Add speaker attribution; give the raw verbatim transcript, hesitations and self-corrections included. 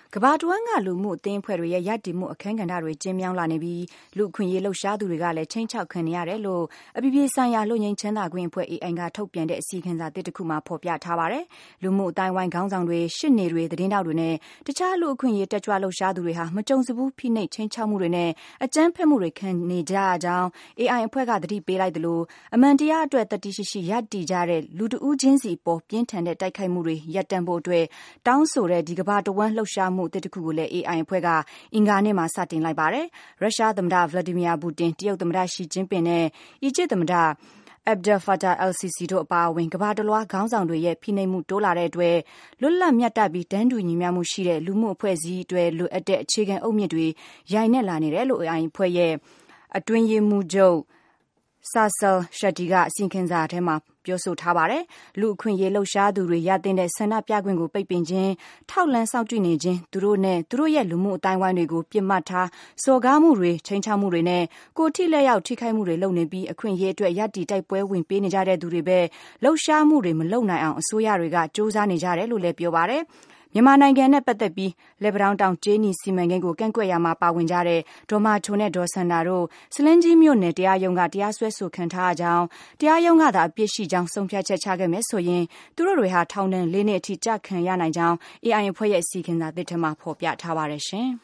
Speaker 1: ကမ္ဘာတဝန်းကလူမှုအသင်းအဖွဲ့တွေရဲ့ရည်တည်မှုအခမ်းကဏ္ဍတွေကျင်းမြောင်းလာနေပြီးလူအခွင့်အရေးလှုပ်ရှားသူတွေကလည်းချိန်ချောက်ခံနေရတယ်လို့အပြည်ပြည်ဆိုင်ရာလူငင်းချမ်းသာခွင့်အဖွဲ့ A I ကထုတ်ပြန်တဲ့အစီအခံစာတစ်ခုမှာဖော်ပြထားပါတယ်။လူမှုအတိုင်းဝိုင်းခေါင်းဆောင်တွေရှစ်နေတွေသတင်းတောက်တွေနဲ့တခြားလူအခွင့်အရေးတက်ကြွလှုပ်ရှားသူတွေဟာမကြုံစဘူးဖိနှိပ်ချိန်ချောက်မှုတွေနဲ့အကြမ်းဖက်မှုတွေခံနေကြရကြောင်း A I အဖွဲ့ကသတိပေးလိုက်တယ်လို့အမှန်တရားအတွက်တတိရှိရှိရည်တည်ကြတဲ့လူတဦးချင်းစီပေါ်ပြင်းထန်တဲ့တိုက်ခိုက်မှုတွေရပ်တန့်ဖို့အတွက်တောင်းဆိုတဲ့ဒီကမ္ဘာတဝန်းလှုပ်ရှားမှုတစ်ခုကိုလည်း A I အဖွဲ့ကအင်္ဂါနေ့မှာစတင်လိုက်ပါတယ်။ရုရှားသမ္မတ Vladimir Putin တရုတ်သမ္မတ Xi Jinping နဲ့အီဂျစ်သမ္မတ Abdel Fattah al-Sisi တို့အပါအဝင်ကမ္ဘာတလွှားခေါင်းဆောင်တွေရဲ့ဖိနှိပ်မှုတိုးလာတဲ့အတွက်လွတ်လပ်မြတ်တပြီးတန်းတူညီမျှမှုရှိတဲ့လူမှုအဖွဲ့အစည်းတွေလိုအပ်တဲ့အခြေခံအုတ်မြစ်တွေရိုင်နဲ့လာနေတယ်လို့ A I အဖွဲ့ရဲ့အတွင်းရေးမှူးချုပ် Sarsel Shetty ကအစီရင်ခံစာထဲမှာပြောဆိုထားပါတယ်။လူအခွင့်အရေးလှုပ်ရှားသူတွေရတဲ့တဲ့ဆန္ဒပြခွင့်ကိုပိတ်ပင်ခြင်းထောက်လန်းစောင့်ကြည့်နေခြင်းသူတို့နဲ့သူတို့ရဲ့လူမှုအတိုင်းဝိုင်းတွေကိုပြစ်မှတ်ထားစော်ကားမှုတွေချိန်ချောက်မှုတွေနဲ့ကိုယ်ထိလက်ရောက်ထိခိုက်မှုတွေလုပ်နေပြီးအခွင့်အရေးအတွက်ရည်တည်တိုက်ပွဲဝင်ပေးနေကြတဲ့သူတွေပဲလှုပ်ရှားမှုတွေမလုပ်နိုင်အောင်အစိုးရတွေကစ조사နေကြတယ်လို့လည်းပြောပါတယ်။မြန်မာနိုင်ငံနဲ့ပတ်သက်ပြီးလက်ပံတောင်ကျေးနီစီမံကိန်းကိုကန့်ကွက်ရမှာပါဝင်ကြတဲ့ဒေါ်မာချိုနဲ့ဒေါ်စန္ဒာတို့စလင်းကြီးမြို့နယ်တရားရုံးကတရားစွဲဆိုခံထားရကြောင်းတရားရုံးကသာအပြစ်ရှိကြောင်းဆုံးဖြတ်ချက်ချခဲ့မယ်ဆိုရင်သူတို့တွေဟာထောင်ဒဏ်လေးနှစ်အထိကြခံရနိုင်ကြောင်း A I အဖွဲ့ရဲ့အစီအခံစာသစ်ထဲမှာဖော်ပြထားပါတယ်ရှင်။